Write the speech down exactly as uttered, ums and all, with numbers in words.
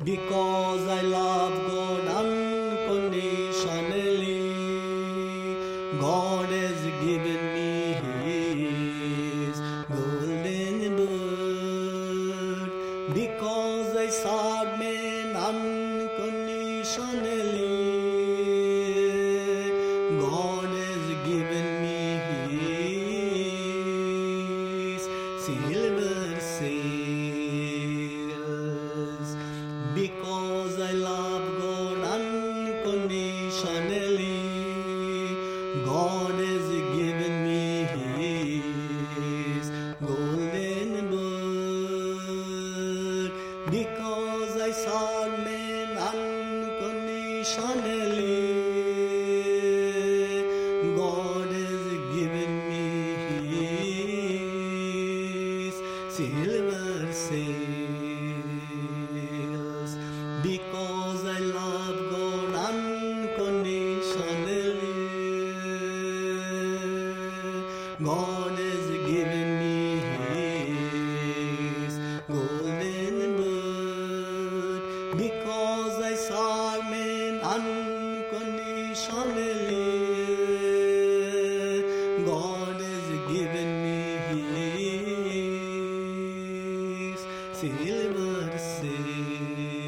Because I love God unconditionally, God has given me His golden bird. Because I serve men unconditionally, God has given me His silver sails. Because I love God unconditionally, God has given me His golden bird. Because I serve men unconditionally, God has given me His silver sails. Because I love God unconditionally, God has given me His golden bird. Because I serve men unconditionally, God has given me His silver sails.